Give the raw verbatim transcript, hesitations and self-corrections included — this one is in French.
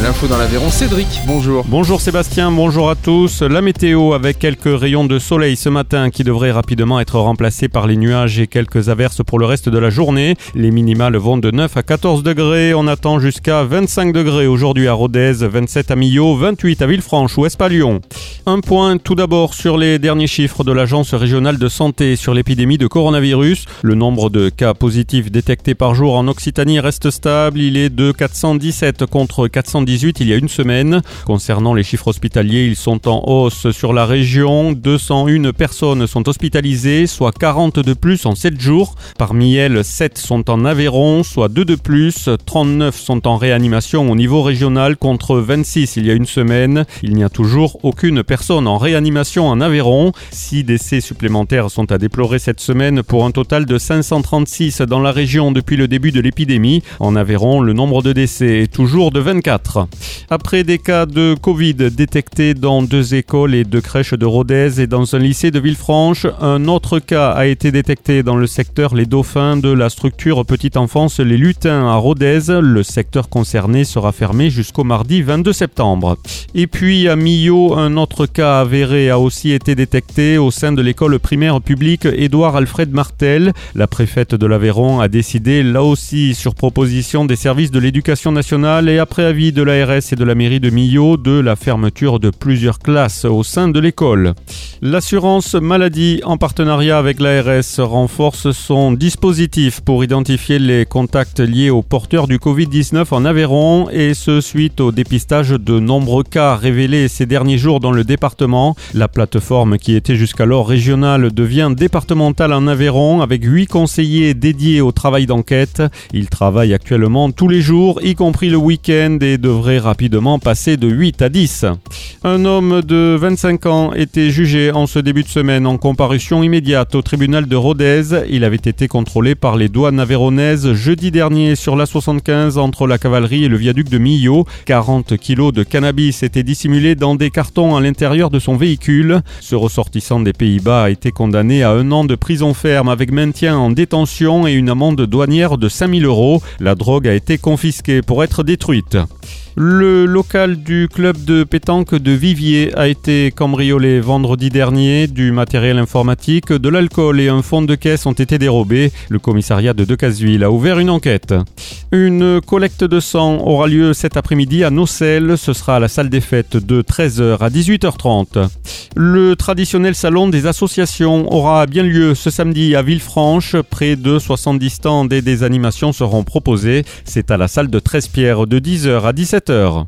l'info dans l'Aveyron, Cédric, bonjour. Bonjour Sébastien, bonjour à tous. La météo avec quelques rayons de soleil ce matin qui devraient rapidement être remplacés par les nuages et quelques averses pour le reste de la journée. Les minimales vont de neuf à quatorze degrés. On attend jusqu'à vingt-cinq degrés aujourd'hui à Rodez, vingt-sept à Millau, vingt-huit à Villefranche ou Espalion. Un point tout d'abord sur les derniers chiffres de l'Agence régionale de santé sur l'épidémie de coronavirus. Le nombre de cas positifs détectés par jour en Occitanie reste stable. Il est de quatre cent dix-sept contre quatre cent dix-huit il y a une semaine. Concernant les chiffres hospitaliers, ils sont en hausse sur la région. deux cent un personnes sont hospitalisées, soit quarante de plus en sept jours. Parmi elles, sept sont en Aveyron, soit deux de plus. trente-neuf sont en réanimation au niveau régional contre vingt-six il y a une semaine. Il n'y a toujours aucune personne en réanimation en Aveyron. Six décès supplémentaires sont à déplorer cette semaine pour un total de cinq cent trente-six dans la région depuis le début de l'épidémie. En Aveyron, le nombre de décès est toujours de vingt-quatre. Après des cas de Covid détectés dans deux écoles et deux crèches de Rodez et dans un lycée de Villefranche, un autre cas a été détecté dans le secteur Les Dauphins de la structure petite enfance Les Lutins à Rodez. Le secteur concerné sera fermé jusqu'au mardi vingt-deux septembre. Et puis à Millau, un autre cas avéré a aussi été détecté au sein de l'école primaire publique Édouard Alfred Martel. La préfète de l'Aveyron a décidé, là aussi sur proposition des services de l'éducation nationale et après avis de l'A R S et de la mairie de Millau, de la fermeture de plusieurs classes au sein de l'école. L'assurance maladie, en partenariat avec l'A R S, renforce son dispositif pour identifier les contacts liés aux porteurs du covid dix-neuf en Aveyron, et ce suite au dépistage de nombreux cas révélés ces derniers jours dans le département. La plateforme qui était jusqu'alors régionale devient départementale en Aveyron avec huit conseillers dédiés au travail d'enquête. Ils travaillent actuellement tous les jours, y compris le week-end, et devraient rapidement passer de huit à dix. Un homme de vingt-cinq ans était jugé en ce début de semaine en comparution immédiate au tribunal de Rodez. Il avait été contrôlé par les douanes aveyronnaises jeudi dernier sur l'A soixante-quinze entre la cavalerie et le viaduc de Millau. quarante kilos de cannabis étaient dissimulés dans des cartons à l'intérieur de son véhicule. Ce ressortissant des Pays-Bas a été condamné à un an de prison ferme avec maintien en détention et une amende douanière de cinq mille euros. La drogue a été confisquée pour être détruite. Le local du club de pétanque de Viviers a été cambriolé vendredi dernier. Du matériel informatique, de l'alcool et un fond de caisse ont été dérobés. Le commissariat de Decazeville a ouvert une enquête. Une collecte de sang aura lieu cet après-midi à Nocelles. Ce sera à la salle des fêtes de treize heures à dix-huit heures trente. Le traditionnel salon des associations aura bien lieu ce samedi à Villefranche. Près de soixante-dix stands et des animations seront proposés. C'est à la salle de Trespierre de dix heures à dix-sept heures.